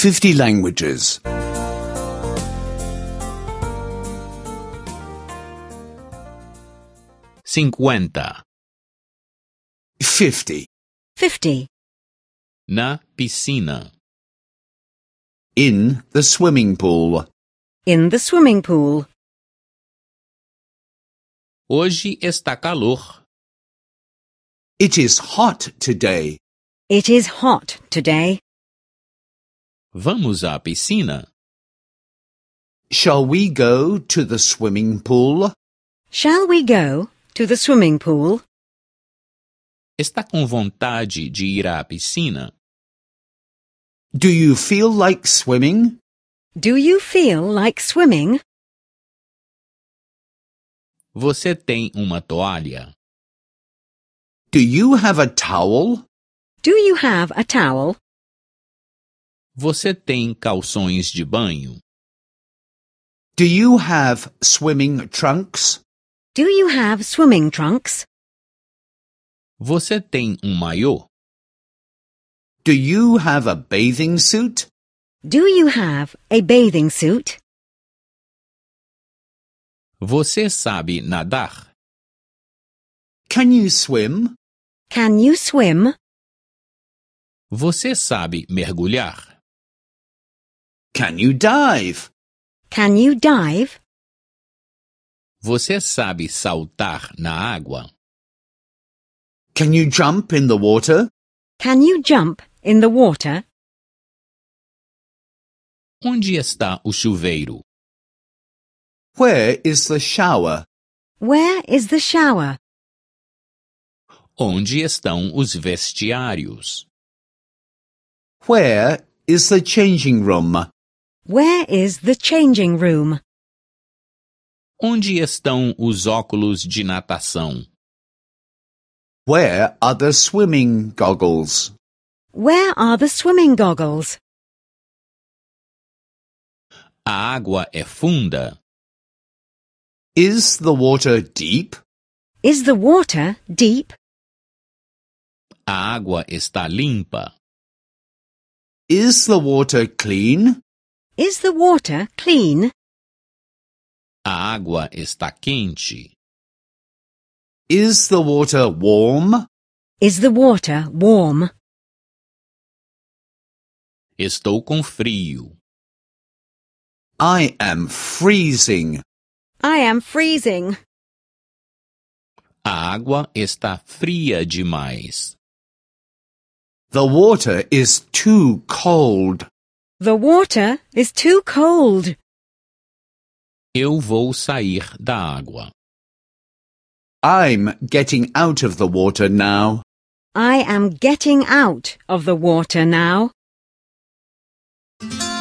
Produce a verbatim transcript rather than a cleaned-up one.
fifty languages. cinquenta. Fifty. Fifty. Na piscina. In the swimming pool. In the swimming pool. Hoje está calor. It is hot today. It is hot today. Vamos à piscina? Shall we go to the swimming pool? Shall we go to the swimming pool? Está com vontade de ir à piscina? Do you feel like swimming? Do you feel like swimming? Você tem uma toalha? Do you have a towel? Do you have a towel? Você tem calções de banho? Do you have swimming trunks? Do you have swimming trunks? Você tem um maiô? Do you have a bathing suit? Do you have a bathing suit? Você sabe nadar? Can you swim? Can you swim? Você sabe mergulhar? Can you dive? Can you dive? Você sabe saltar na água? Can you jump in the water? Can you jump in the water? Onde está o chuveiro? Where is the shower? Where is the shower? Onde estão os vestiários? Where is the changing room? Where is the changing room? Onde estão os óculos de natação? Where are the swimming goggles? Where are the swimming goggles? A água é funda? Is the water deep? Is the water deep? A água está limpa? Is the water clean? Is the water clean? A água está quente? Is the water warm? Is the water warm? Estou com frio. I am freezing. I am freezing. A água está fria demais. The water is too cold. The water is too cold. Eu vou sair da água. I'm getting out of the water now. I am getting out of the water now.